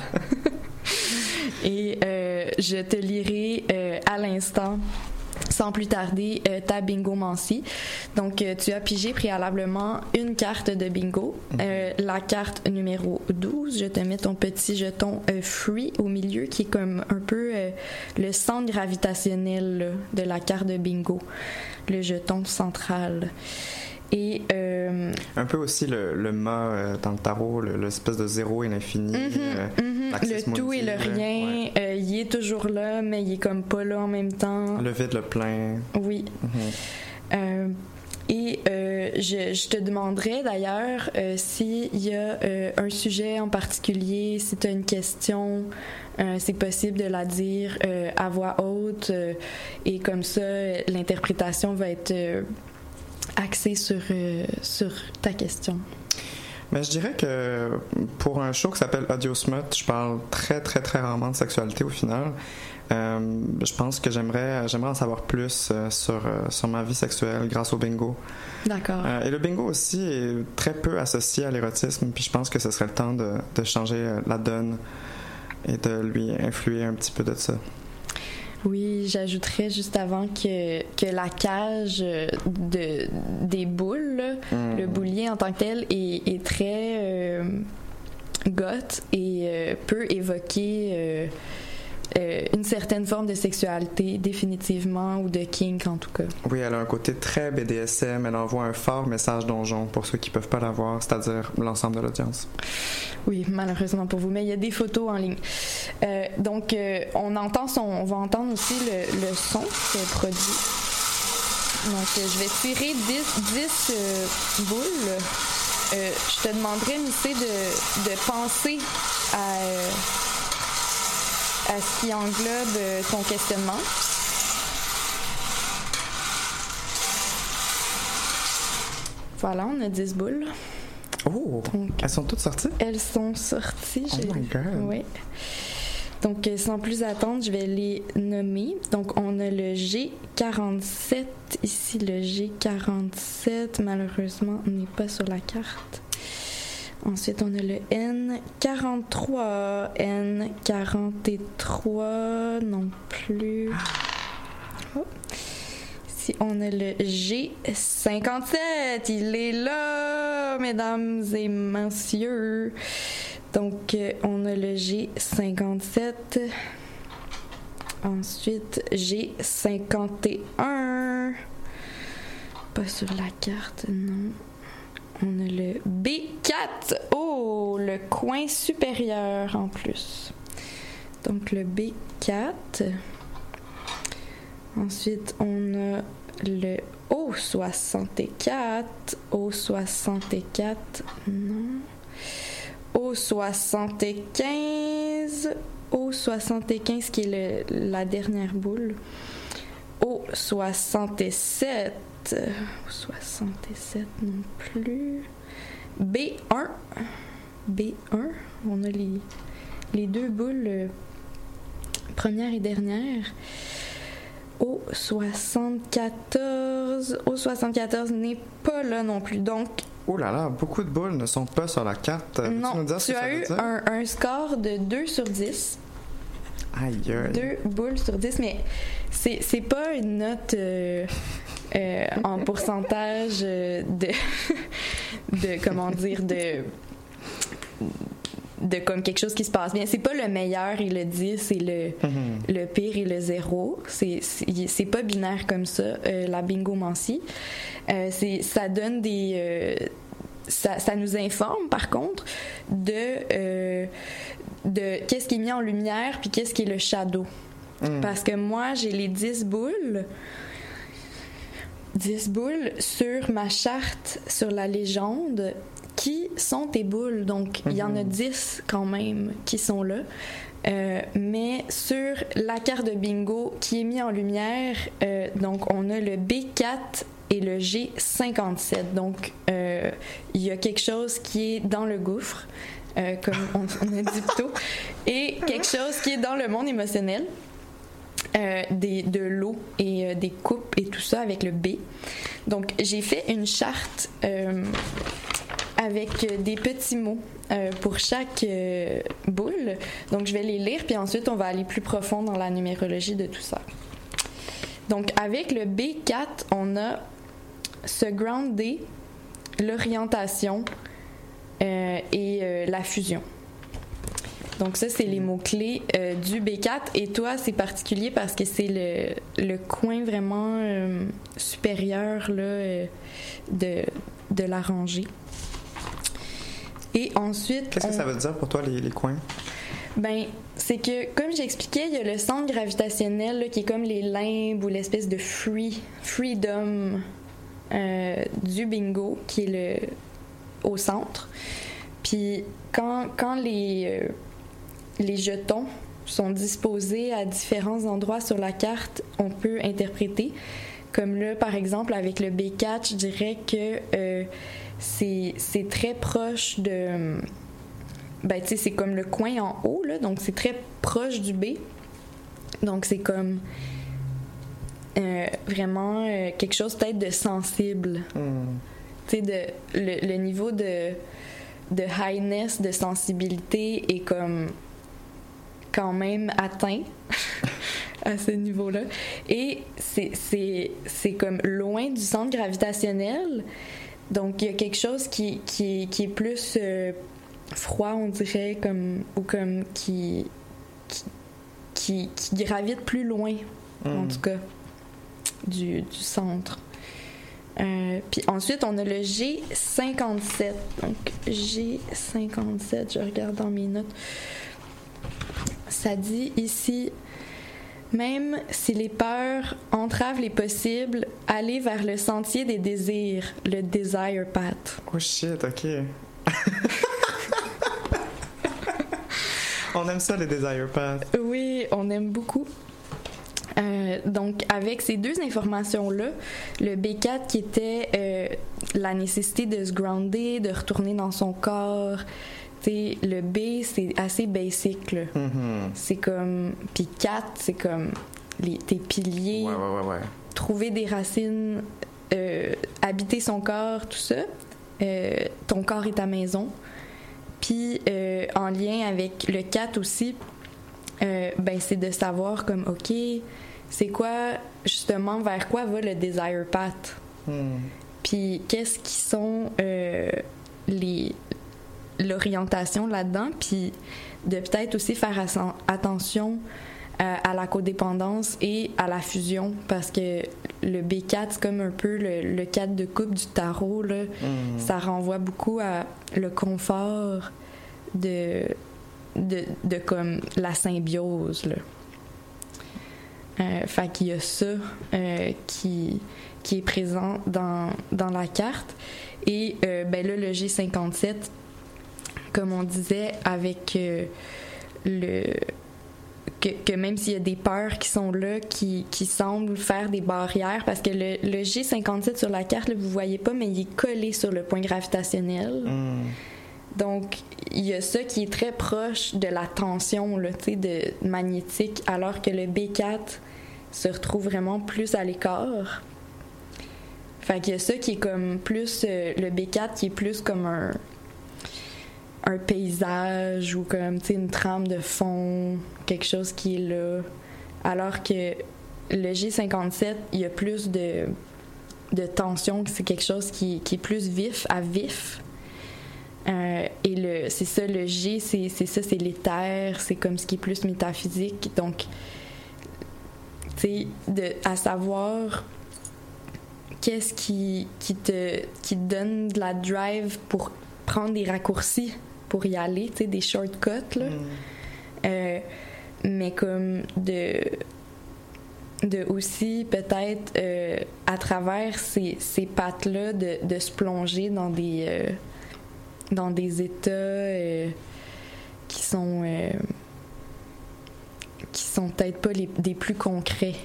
Et euh, je te lirai euh, à l'instant, sans plus tarder, euh, ta bingomancie. Donc, euh, tu as pigé préalablement une carte de bingo. Euh, la carte numéro douze, je te mets ton petit jeton euh, free au milieu, qui est comme un peu euh, le centre gravitationnel là, de la carte de bingo, le jeton central. Et euh, un peu aussi le, le mât euh, dans le tarot, le, l'espèce de zéro et l'infini. Mm-hmm, euh, mm-hmm. Le tout et le rien, ouais. euh, il est toujours là, mais il est comme pas là en même temps. Le vide, le plein. Oui. Mm-hmm. Euh, et euh, je, je te demanderais d'ailleurs euh, s'il y a euh, un sujet en particulier, si tu as une question, euh, c'est possible de la dire euh, à voix haute euh, et comme ça, l'interprétation va être euh, axée sur, euh, sur ta question. Mais je dirais que pour un show qui s'appelle Audio Smut, je parle très, très, très rarement de sexualité au final. Euh, je pense que j'aimerais, j'aimerais en savoir plus euh, sur, euh, sur ma vie sexuelle grâce au bingo. D'accord. Euh, et le bingo aussi est très peu associé à l'érotisme, puis je pense que ce serait le temps de, de changer la donne et de lui influer un petit peu de ça. Oui, j'ajouterais juste avant que, que la cage de, des boules, mmh. le boulier en tant que tel, est, est très euh, goth et euh, peut évoquer euh, euh, une certaine forme de sexualité, définitivement, ou de kink en tout cas. Oui, elle a un côté très B D S M, elle envoie un fort message donjon pour ceux qui ne peuvent pas la voir, c'est-à-dire l'ensemble de l'audience. Oui, malheureusement pour vous, mais il y a des photos en ligne. Euh, donc, euh, on entend son, on va entendre aussi le, le son qu'elle produit. Donc, euh, je vais tirer dix euh, boules. Euh, je te demanderais, Missé, de, de penser à, euh, à ce qui englobe euh, ton questionnement. Voilà, on a dix boules. Oh! Donc, elles sont toutes sorties? Elles sont sorties. Oh my God! Oui. Donc, sans plus attendre, je vais les nommer. Donc, on a le G quarante-sept. Ici, le G quarante-sept, malheureusement, n'est pas sur la carte. Ensuite, on a le N quarante-trois. N quarante-trois, non plus. Oh. ici, on a le G cinquante-sept. Il est là, mesdames et messieurs. Donc, euh, on a le G cinquante-sept. Ensuite, G cinquante et un. Pas sur la carte, non. On a le B quatre. Oh, le coin supérieur en plus. Donc, le B quatre. Ensuite, on a le O soixante-quatre. O soixante-quatre, non. O soixante-quinze. O soixante-quinze qui est le, la dernière boule. O soixante-sept. O soixante-sept non plus. B un. B un. On a les, les deux boules, euh, première et dernière. O soixante-quatorze. O soixante-quatorze n'est pas là non plus. Donc, oh là là, beaucoup de boules ne sont pas sur la carte. Peux-tu non, nous dire ce tu que ça as veut eu dire? un, un score de deux sur dix. Aïe, aïe. Deux boules sur dix, mais c'est, c'est pas une note euh, euh, en pourcentage euh, de, de, comment dire, de, de comme quelque chose qui se passe bien. C'est pas le meilleur et le dix et le, Mhm. le pire et le zéro. C'est, c'est, c'est pas binaire comme ça, euh, la bingomancie. Euh, c'est, ça donne des... Euh, ça, ça nous informe, par contre, de... Euh, de qu'est-ce qui est mis en lumière puis qu'est-ce qui est le shadow. Mm. Parce que moi, j'ai les dix boules dix boules sur ma charte sur la légende qui sont tes boules. Donc, il mm-hmm. y en a dix quand même qui sont là. Euh, mais sur la carte de bingo qui est mis en lumière, euh, donc on a le B quatre et le G cinquante-sept. Donc, euh, il y a quelque chose qui est dans le gouffre. Euh, comme on, on a dit plus tôt, et quelque chose qui est dans le monde émotionnel, euh, des, de l'eau et euh, des coupes et tout ça avec le B. Donc, j'ai fait une charte euh, avec des petits mots euh, pour chaque euh, boule. Donc, je vais les lire, puis ensuite, on va aller plus profond dans la numérologie de tout ça. Donc, avec le B quatre, on a se grounder, l'orientation, Euh, et euh, la fusion. Donc ça, c'est les mots-clés euh, du B quatre. Et toi, c'est particulier parce que c'est le, le coin vraiment euh, supérieur là, euh, de, de la rangée. Et ensuite... Qu'est-ce on... que ça veut dire pour toi, les, les coins? Ben, c'est que, comme j'expliquais, il y a le centre gravitationnel là, qui est comme les limbes ou l'espèce de free, freedom euh, du bingo, qui est le... au centre. Puis quand, quand les, euh, les jetons sont disposés à différents endroits sur la carte, on peut interpréter. Comme là, par exemple, avec le B quatre, je dirais que euh, c'est, c'est très proche de... Ben, tu sais, c'est comme le coin en haut, là, donc c'est très proche du B. Donc, c'est comme euh, vraiment euh, quelque chose peut-être de sensible. Mm. Tu sais, de, le, le niveau de, de highness, de sensibilité est comme quand même atteint à ce niveau-là. Et c'est, c'est, c'est comme loin du centre gravitationnel. Donc, il y a quelque chose qui, qui, qui est plus euh, froid, on dirait, comme, ou comme qui, qui, qui, qui gravite plus loin, mm. en tout cas, du, du centre. Euh, puis ensuite, on a le G cinquante-sept. Donc, G cinquante-sept, je regarde dans mes notes. Ça dit ici, même si les peurs entravent les possibles, allez vers le sentier des désirs, le desire path. Oh shit, ok. On aime ça, les desire path. Oui, on aime beaucoup. Euh, donc, avec ces deux informations-là, le B quatre qui était euh, la nécessité de se grounder, de retourner dans son corps, t'sais, le B, c'est assez basic, là. Mm-hmm. C'est comme... Puis quatre, c'est comme les, tes piliers, ouais, ouais, ouais, ouais. Trouver des racines, euh, habiter son corps, tout ça. Euh, ton corps est ta maison. Puis, euh, en lien avec le quatre aussi, euh, ben, c'est de savoir comme, OK... c'est quoi, justement, vers quoi va le desire path? Mm. Puis qu'est-ce qui sont euh, les l'orientation là-dedans, puis de peut-être aussi faire assen- attention euh, à la codépendance et à la fusion, parce que le B quatre, c'est comme un peu le, le quatre de coupe du tarot, là. Mm. Ça renvoie beaucoup à le confort de, de, de comme la symbiose, là. Euh, fait qu'il y a ça euh, qui, qui est présent dans, dans la carte. Et euh, ben là, le G cinquante-sept, comme on disait, avec euh, le... Que, que même s'il y a des peurs qui sont là, qui, qui semblent faire des barrières, parce que le, le G cinquante-sept sur la carte, là, vous voyez pas, mais il est collé sur le point gravitationnel. Mm. Donc, il y a ça qui est très proche de la tension, là, tu sais, de magnétique, alors que le B quatre se retrouve vraiment plus à l'écart. Fait qu'il y a ça qui est comme plus... Euh, le B quatre qui est plus comme un, un paysage ou comme, tu sais, une trame de fond, quelque chose qui est là. Alors que le G cinquante-sept, il y a plus de, de tension, c'est quelque chose qui, qui est plus vif à vif. Euh, et le, c'est ça, le G, c'est, c'est ça, c'est l'éther, c'est comme ce qui est plus métaphysique. Donc, tu sais, de, à savoir qu'est-ce qui, qui, te, qui te donne de la drive pour prendre des raccourcis, pour y aller, tu sais, des shortcuts, là. Mm. Euh, mais comme de, de aussi, peut-être, euh, à travers ces, ces pattes-là, de, de se plonger dans des... Euh, dans des états euh, qui sont euh, qui sont peut-être pas les, des plus concrets.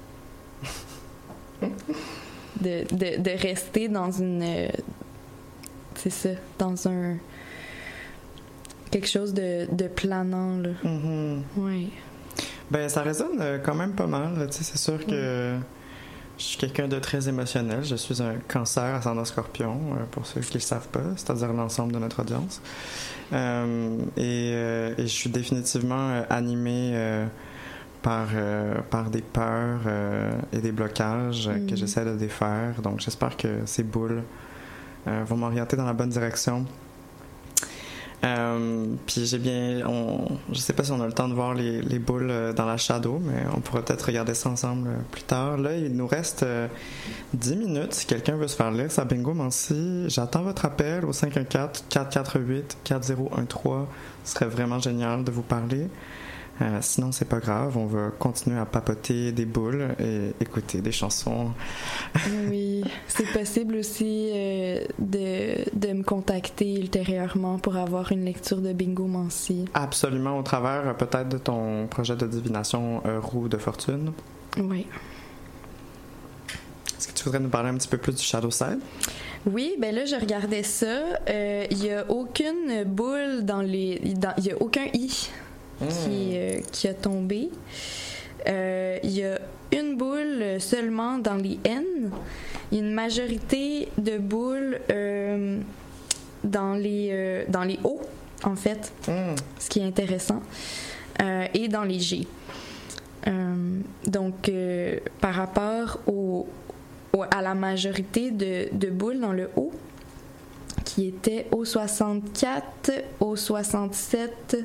de, de, de rester dans une... Euh, c'est ça, dans un... quelque chose de, de planant, là. Mm-hmm. Oui. Ben, ça résonne euh, quand même pas mal, là. Tu sais, c'est sûr que... Mm. Je suis quelqu'un de très émotionnel. Je suis un cancer ascendant scorpion, euh, pour ceux qui ne le savent pas, c'est-à-dire l'ensemble de notre audience. Euh, et, euh, et je suis définitivement euh, animé euh, par, euh, par des peurs euh, et des blocages mm. que j'essaie de défaire. Donc j'espère que ces boules euh, vont m'orienter dans la bonne direction. Euh, puis j'ai bien, on, je sais pas si on a le temps de voir les, les boules dans la shadow, mais on pourra peut-être regarder ça ensemble plus tard. Là, il nous reste euh, dix minutes. Si quelqu'un veut se faire lire sa bingo Mancy, j'attends votre appel au cinq un quatre, quatre quatre huit, quatre zéro un trois. Ce serait vraiment génial de vous parler. Euh, sinon, c'est pas grave, on va continuer à papoter des boules et écouter des chansons. Oui, c'est possible aussi euh, de, de me contacter ultérieurement pour avoir une lecture de bingo Mancy. Absolument, au travers euh, peut-être de ton projet de divination euh, roue de fortune. Oui. Est-ce que tu voudrais nous parler un petit peu plus du Shadow Side? Oui, ben là, je regardais ça. Il euh, n'y a aucune boule dans les... Il n'y a aucun i. Qui, euh, qui a tombé. Il euh, y a une boule seulement dans les N. Il y a une majorité de boules euh, dans les euh, dans les O, en fait, mm. ce qui est intéressant, euh, et dans les G. Euh, donc, euh, par rapport au, au, à la majorité de, de boules dans le O, qui était O soixante-quatre, O soixante-sept...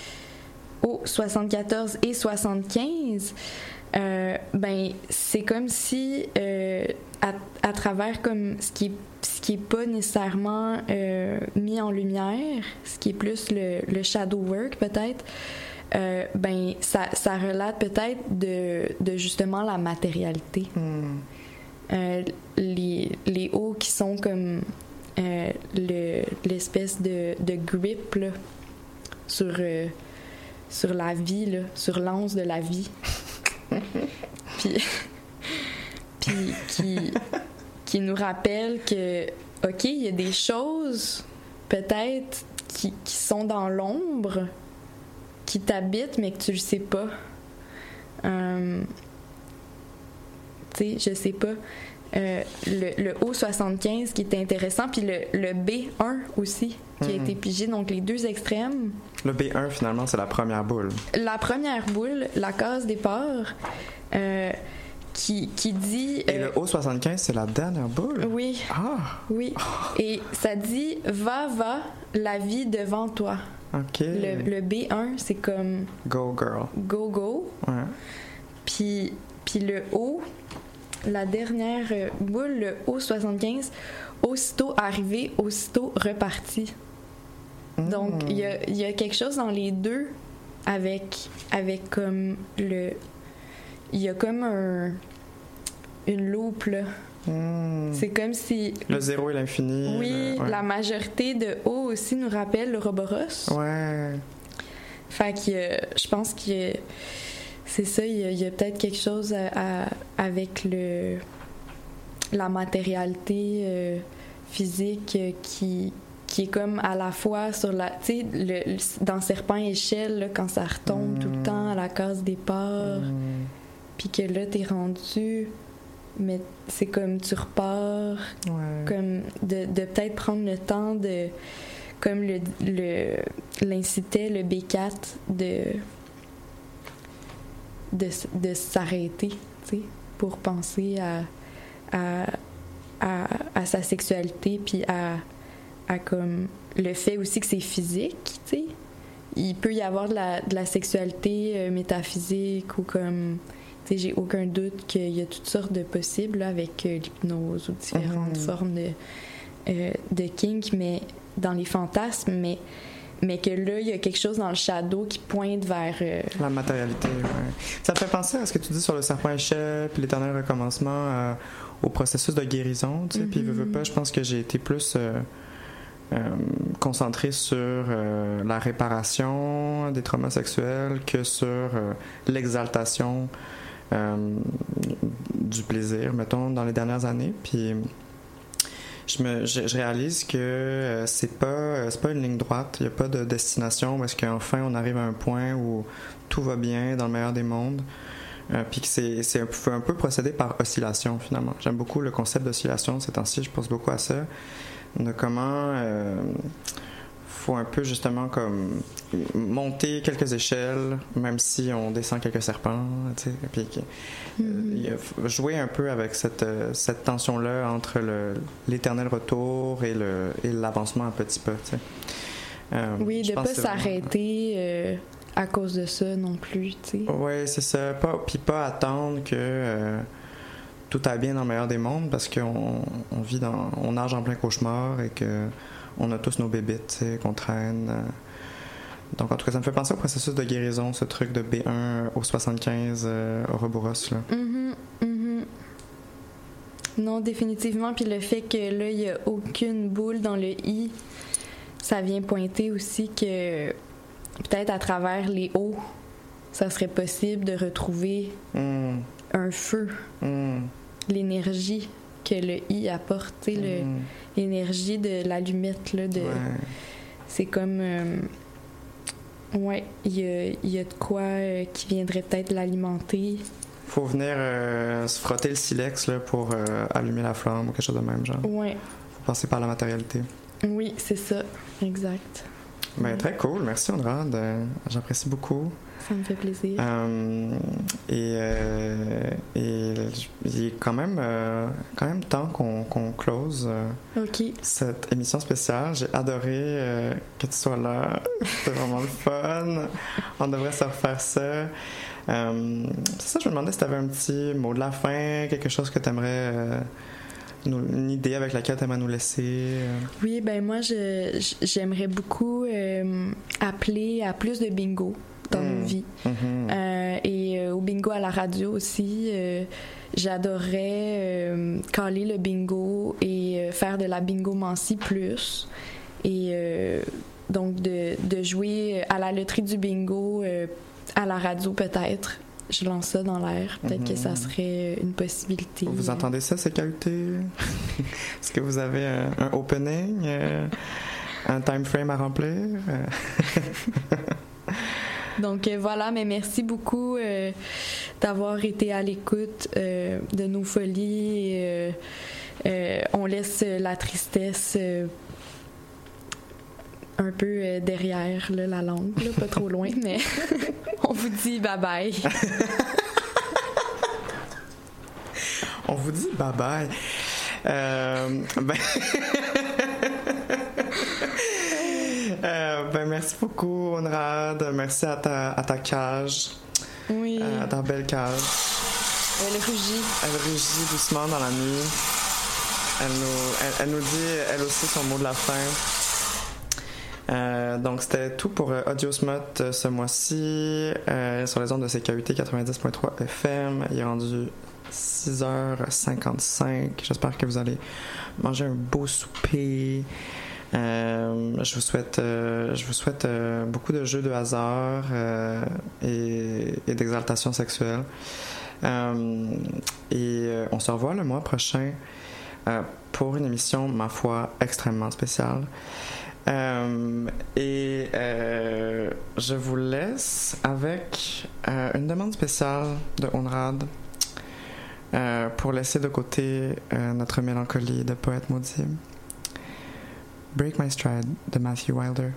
au soixante-quatorze et soixante-quinze, euh, ben c'est comme si euh, à, à travers comme ce qui est, ce qui est pas nécessairement euh, mis en lumière, ce qui est plus le, le shadow work peut-être, euh, ben ça, ça relate peut-être de, de justement la matérialité. Mm. Euh, les, les hauts qui sont comme euh, le, l'espèce de, de grip là, sur... Euh, sur la vie, là, sur l'anse de la vie. puis, puis qui, qui nous rappelle que, OK, il y a des choses, peut-être, qui, qui sont dans l'ombre, qui t'habitent, mais que tu le sais pas. Euh, tu sais, je sais pas. Euh, le, le O soixante-quinze qui est intéressant, puis le, le B un aussi, qui mm-hmm. a été pigé, donc les deux extrêmes. Le B un, finalement, c'est la première boule. La première boule, la case départ, euh, qui, qui dit... Et euh, le O soixante-quinze, c'est la dernière boule? Oui, Ah! oui. Et ça dit « Va, va, la vie devant toi OK. ». Le, le B un, c'est comme Go, girl. « Go, go Ouais. ». Puis, puis le O, la dernière euh, boule, le O soixante-quinze, aussitôt arrivé, aussitôt reparti. Donc, il y a, il y a quelque chose dans les deux avec, avec comme le... Il y a comme un, une loupe, là. Mm. C'est comme si... Le zéro et l'infini. Oui, le- ouais. la majorité de O aussi nous rappelle le Roboros. Ouais. Fait que euh, je pense que c'est ça, il y a, il y a peut-être quelque chose à, à- avec le la matérialité euh, physique euh, qui qui est comme à la fois sur la tu sais le, le- dans Serpent Échelle là, quand ça retombe Mm. tout le temps à la case départ Mm. puis que là t'es rendu mais c'est comme tu repars Ouais. comme de, de peut-être prendre le temps de comme le, le l'incitait le B quatre de de, de s'arrêter, tu sais, pour penser à, à, à, à sa sexualité puis à, à comme le fait aussi que c'est physique, tu sais. Il peut y avoir de la, de la sexualité euh, métaphysique ou comme tu sais, j'ai aucun doute qu'il y a toutes sortes de possibles là, avec euh, l'hypnose ou différentes Mhm. formes de, euh, de kink, mais dans les fantasmes, mais, mais que là, il y a quelque chose dans le shadow qui pointe vers... euh, La matérialité, ouais. Ça me fait penser à ce que tu dis sur le serpent échelle puis l'éternel recommencement, euh, au processus de guérison, tu sais. Puis, veux, veux pas, je pense que j'ai été plus euh, euh, concentré sur euh, la réparation des traumas sexuels que sur euh, l'exaltation euh, du plaisir, mettons, dans les dernières années. Puis, je, me, je, je réalise que euh, c'est pas euh, c'est pas une ligne droite, il n'y a pas de destination parce qu'enfin on arrive à un point où tout va bien dans le meilleur des mondes, euh, puis que c'est, c'est un, peu, un peu procédé par oscillation finalement. J'aime beaucoup le concept d'oscillation ces temps-ci, je pense beaucoup à ça, de comment euh, faut un peu justement comme monter quelques échelles, même si on descend quelques serpents, tu sais, puis que, Mhm. il faut jouer un peu avec cette, euh, cette tension-là entre le, l'éternel retour et, le, et l'avancement un petit peu, tu sais. Euh, oui, je de pense pas que c'est vraiment- s'arrêter euh, à cause de ça non plus, tu sais. Oui, c'est ça. Pas, puis pas attendre que euh, tout aille bien dans le meilleur des mondes parce qu'on on vit dans... On nage en plein cauchemar et que on a tous nos bébites, tu sais, qu'on traîne. euh. Donc, en tout cas, ça me fait penser au processus de guérison, ce truc de B un au soixante-quinze euh, Ouroboros, là. Mhm, mhm. Non, définitivement. Puis le fait que là, il n'y a aucune boule dans le I, ça vient pointer aussi que peut-être à travers les hauts, ça serait possible de retrouver Mm, un feu, mm, l'énergie que le I apporte, tu sais, le- mm. l'énergie de l'allumette, là, de... Ouais. C'est comme... euh, ouais, il y a, il y a de quoi euh, qui viendrait peut-être l'alimenter. Faut venir euh, se frotter le silex là, pour euh, allumer la flamme ou quelque chose de même, genre. Ouais, Faut passer par la matérialité. oui, c'est ça, exact. Ben, très cool, merci Andrade. Euh, j'apprécie beaucoup. Ça me fait plaisir. Euh, et, euh, et il est quand même, euh, quand même temps qu'on, qu'on close euh, OK. cette émission spéciale. J'ai adoré euh, que tu sois là. C'était vraiment le fun. On devrait se refaire ça. Euh, c'est ça, je me demandais si tu avais un petit mot de la fin, quelque chose que tu aimerais... Euh, une idée avec laquelle tu aimerais nous laisser. Euh. Oui, ben moi, je, je- j'aimerais beaucoup euh, appeler à plus de bingo dans Mm. nos vies. Mm-hmm. Euh, et euh, au bingo à la radio aussi, euh, j'adorerais euh, caler le bingo et euh, faire de la bingomancie plus. Et euh, donc de, de jouer à la loterie du bingo euh, à la radio peut-être. Je lance ça dans l'air. Peut-être que ça serait une possibilité. Vous entendez ça, C K U T? Est-ce que vous avez un, un opening? euh, un time frame à remplir? Euh, Donc euh, voilà, mais merci beaucoup euh, d'avoir été à l'écoute euh, de nos folies. Et, euh, euh, on laisse la tristesse euh, un peu euh, derrière là, la langue, là, pas trop loin, mais on vous dit bye bye. On vous dit bye bye. Euh, ben... euh, ben merci beaucoup, Onrad. Merci à ta, à ta cage. Oui. Euh, à ta belle cage. Elle rugit. Elle rugit doucement dans la nuit. Elle nous, elle, elle nous dit, elle aussi, son mot de la fin. Euh, donc, c'était tout pour euh, Audio Smut euh, ce mois-ci euh, sur les ondes de C K U T quatre-vingt-dix point trois F M. Il est rendu six heures cinquante-cinq. J'espère que vous allez manger un beau souper. Euh, je vous souhaite, euh, je vous souhaite euh, beaucoup de jeux de hasard euh, et, et d'exaltation sexuelle. Euh, et euh, on se revoit le mois prochain euh, pour une émission, ma foi, extrêmement spéciale. Euh, et euh, je vous laisse avec euh, une demande spéciale de Onrad euh, pour laisser de côté euh, notre mélancolie de poète maudit. Break My Stride de Matthew Wilder.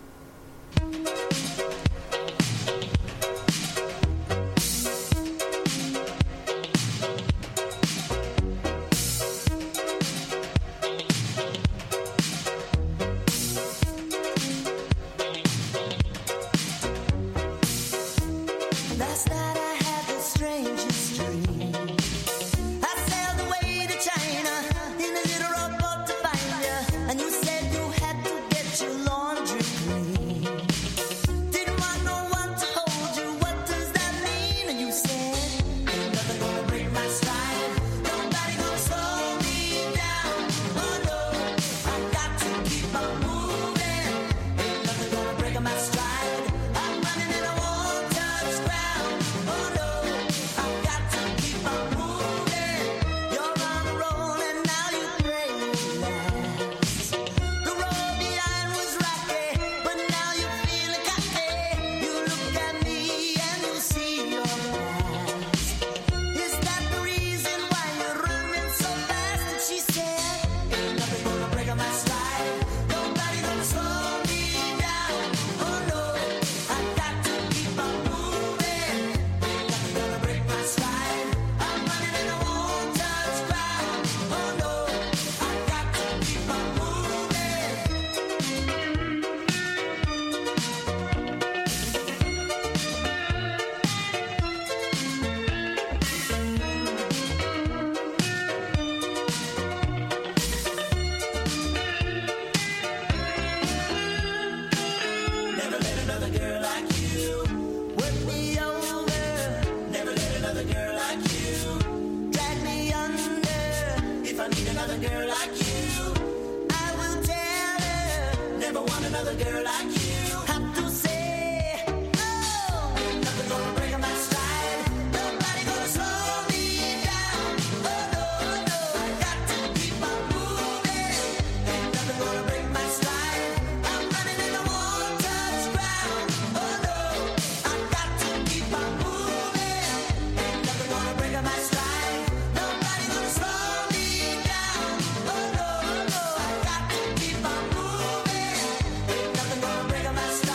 Last night I had the strangest dream. I sailed away to China in a little rowboat to find you, and you said you had to get your laundry clean. Didn't want no one to hold you. What does that mean? And you said, ain't nothing gonna break my stride. Nobody gonna slow me down. Oh no, I got to keep on moving. Ain't nothing gonna break my stride. I'm running and I won't touch ground. Oh no, I got to keep on moving. You're on a roll and now you pray it lasts. The road behind was rocky, but now you feel cocky. You look at me and you see your past. Is that the reason why you're running so fast? And she said, ain't nothing gonna break my stride. Nobody gonna slow me down. Oh no, I got to keep on moving. Ain't nothing gonna break my stride. I'm running and I won't touch ground. Oh no, I got to keep on moving. Never let another girl like you work me over. Never let another girl like you drag me under. If I need another girl like you, I will tell her. Never want another girl like you. Have to say, oh, ain't nothing gonna break my stride. Nobody gonna slow me down. Oh no, no, I got to keep on moving. Ain't nothing gonna break my stride. I'm running and I won't touch ground. Oh no, I got to keep on moving. Ain't nothing gonna break my stride. Nobody gonna slow me down. Oh no, no, I got to keep on moving. Ain't nothing gonna break my stride.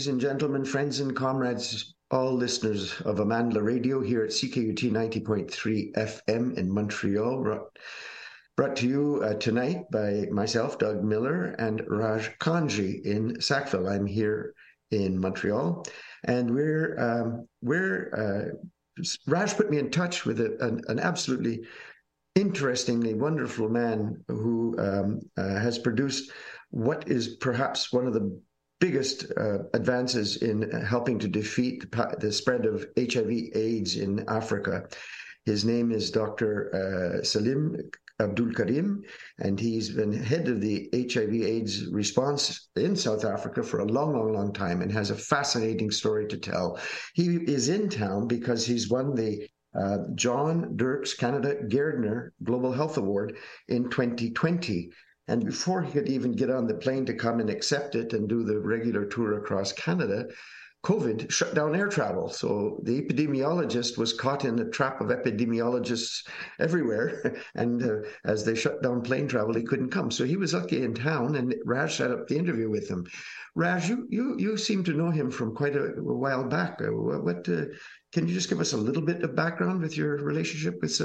ladies and gentlemen, friends and comrades, all listeners of Amandla Radio here at C K U T ninety point three F M in Montreal, brought, brought to you uh, tonight by myself, Doug Miller, and Raj Kanji in Sackville. I'm here in Montreal, and we're um, we're uh, Raj put me in touch with a, an, an absolutely interestingly wonderful man who um, uh, has produced what is perhaps one of the biggest uh, advances in helping to defeat the, the spread of H I V AIDS in Africa. His name is Doctor Uh, Salim Abdul Karim, and he's been head of the H I V AIDS response in South Africa for a long, long, long time and has a fascinating story to tell. He is in town because he's won the uh, John Dirks Canada Gairdner Global Health Award in twenty twenty. And before he could even get on the plane to come and accept it and do the regular tour across Canada, COVID shut down air travel. So the epidemiologist was caught in the trap of epidemiologists everywhere. And uh, as they shut down plane travel, he couldn't come. So he was lucky in town, and Raj set up the interview with him. Raj, you you, you seem to know him from quite a, a while back. Uh, what uh, can you just give us a little bit of background with your relationship with